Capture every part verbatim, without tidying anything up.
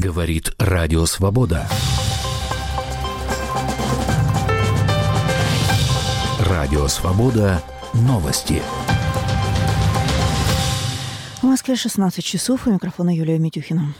Говорит Радио Свобода. Радио Свобода. Новости. В Москве шестнадцать часов. У микрофона Юлия Митюхина.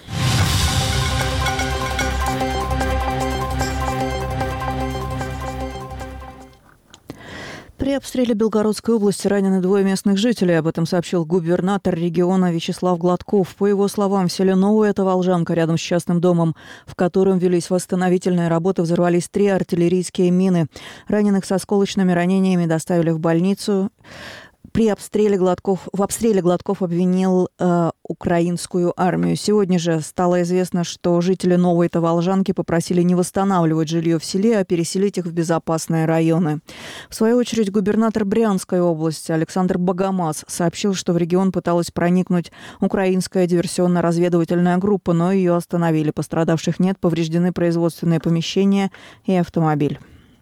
При обстреле Белгородской области ранены двое местных жителей. Об этом сообщил губернатор региона Вячеслав Гладков. По его словам, в селе Новое, это Волжанка, рядом с частным домом, в котором велись восстановительные работы, взорвались три артиллерийские мины. Раненых с осколочными ранениями доставили в больницу. При обстреле Гладков, в обстреле Гладков обвинил э, украинскую армию. Сегодня же стало известно, что жители Новой-то Волжанки попросили не восстанавливать жилье в селе, а переселить их в безопасные районы. В свою очередь, губернатор Брянской области Александр Богомаз сообщил, что в регион пыталась проникнуть украинская диверсионно-разведывательная группа, но ее остановили. Пострадавших нет, повреждены производственные помещения и автомобиль.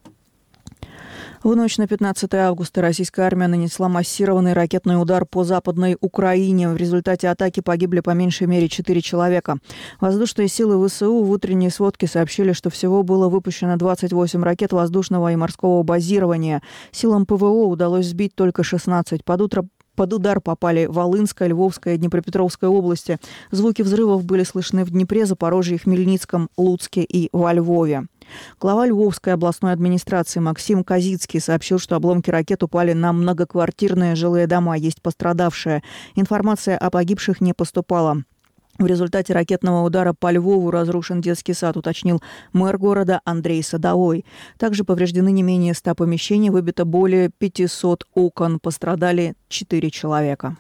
В ночь на пятнадцатое августа российская армия нанесла массированный ракетный удар по Западной Украине. В результате атаки погибли по меньшей мере четыре человека. Воздушные силы ВСУ в утренней сводке сообщили, что всего было выпущено двадцать восемь ракет воздушного и морского базирования. Силам ПВО удалось сбить только шестнадцать. Под утро Под удар попали Волынская, Львовская и Днепропетровская области. Звуки взрывов были слышны в Днепре, Запорожье, Хмельницком, Луцке и во Львове. Глава Львовской областной администрации Максим Козицкий сообщил, что обломки ракет упали на многоквартирные жилые дома. Есть пострадавшие. Информация о погибших не поступала. В результате ракетного удара по Львову разрушен детский сад, уточнил мэр города Андрей Садовой. Также повреждены не менее ста помещений, выбито более пятисот окон, пострадали четыре человека.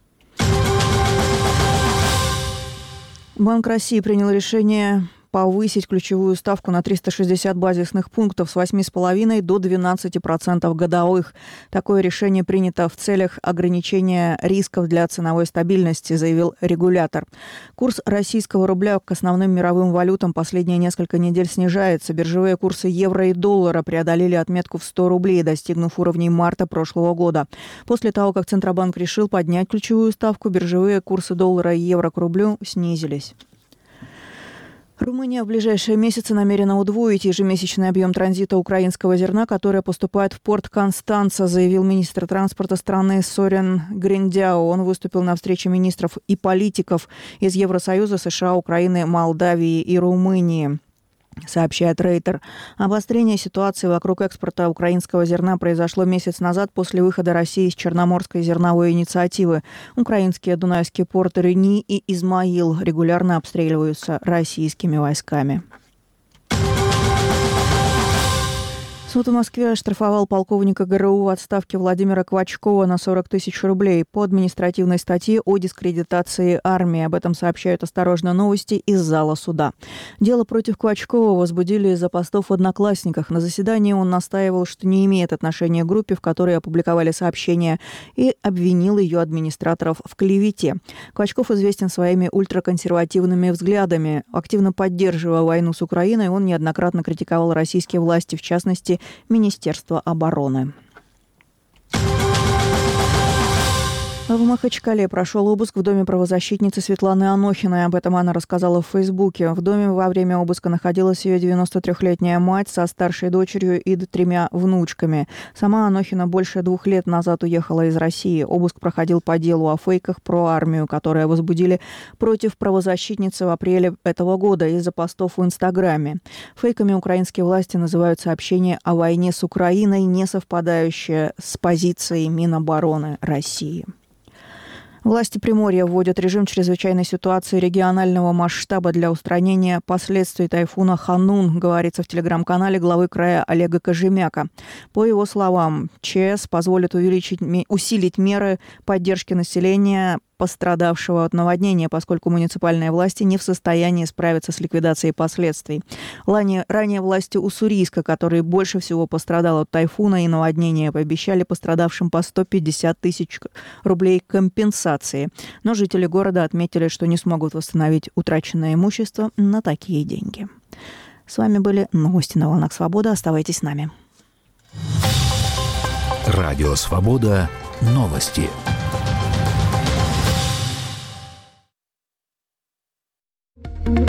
Банк России принял решение повысить ключевую ставку на триста шестьдесят базисных пунктов с восемь целых пять десятых до двенадцати процентов годовых. Такое решение принято в целях ограничения рисков для ценовой стабильности, заявил регулятор. Курс российского рубля к основным мировым валютам последние несколько недель снижается. Биржевые курсы евро и доллара преодолели отметку в сто рублей, достигнув уровней марта прошлого года. После того, как Центробанк решил поднять ключевую ставку, биржевые курсы доллара и евро к рублю снизились. Румыния в ближайшие месяцы намерена удвоить ежемесячный объем транзита украинского зерна, которое поступает в порт Констанца, заявил министр транспорта страны Сорен Гриндяу. Он выступил на встрече министров и политиков из Евросоюза, США, Украины, Молдавии и Румынии. Сообщает Рейтер. Обострение ситуации вокруг экспорта украинского зерна произошло месяц назад после выхода России из Черноморской зерновой инициативы. Украинские дунайские порты Рени и Измаил регулярно обстреливаются российскими войсками. Суд в Москве оштрафовал полковника ГРУ в отставке Владимира Квачкова на сорок тысяч рублей по административной статье о дискредитации армии. Об этом сообщают «Осторожно, новости» из зала суда. Дело против Квачкова возбудили из-за постов в «Одноклассниках». На заседании он настаивал, что не имеет отношения к группе, в которой опубликовали сообщения, и обвинил ее администраторов в клевете. Квачков известен своими ультраконсервативными взглядами. Активно поддерживая войну с Украиной, он неоднократно критиковал российские власти, в частности, Министерство обороны. В Махачкале прошел обыск в доме правозащитницы Светланы Анохиной. Об этом она рассказала в Фейсбуке. В доме во время обыска находилась ее девяносто трёхлетняя мать со старшей дочерью и тремя внучками. Сама Анохина больше двух лет назад уехала из России. Обыск проходил по делу о фейках про армию, которые возбудили против правозащитницы в апреле этого года из-за постов в Инстаграме. Фейками украинские власти называют сообщения о войне с Украиной, не совпадающие с позицией Минобороны России. Власти Приморья вводят режим чрезвычайной ситуации регионального масштаба для устранения последствий тайфуна Ханун, говорится в телеграм-канале главы края Олега Кожемяка. По его словам, ЧС позволит увеличить, усилить меры поддержки населения, пострадавшего от наводнения, поскольку муниципальные власти не в состоянии справиться с ликвидацией последствий. Ранее, ранее власти Уссурийска, который больше всего пострадал от тайфуна и наводнения, пообещали пострадавшим по сто пятьдесят тысяч рублей компенсации. Но жители города отметили, что не смогут восстановить утраченное имущество на такие деньги. С вами были новости на волнах Свободы. Оставайтесь с нами. Радио Свобода. Новости.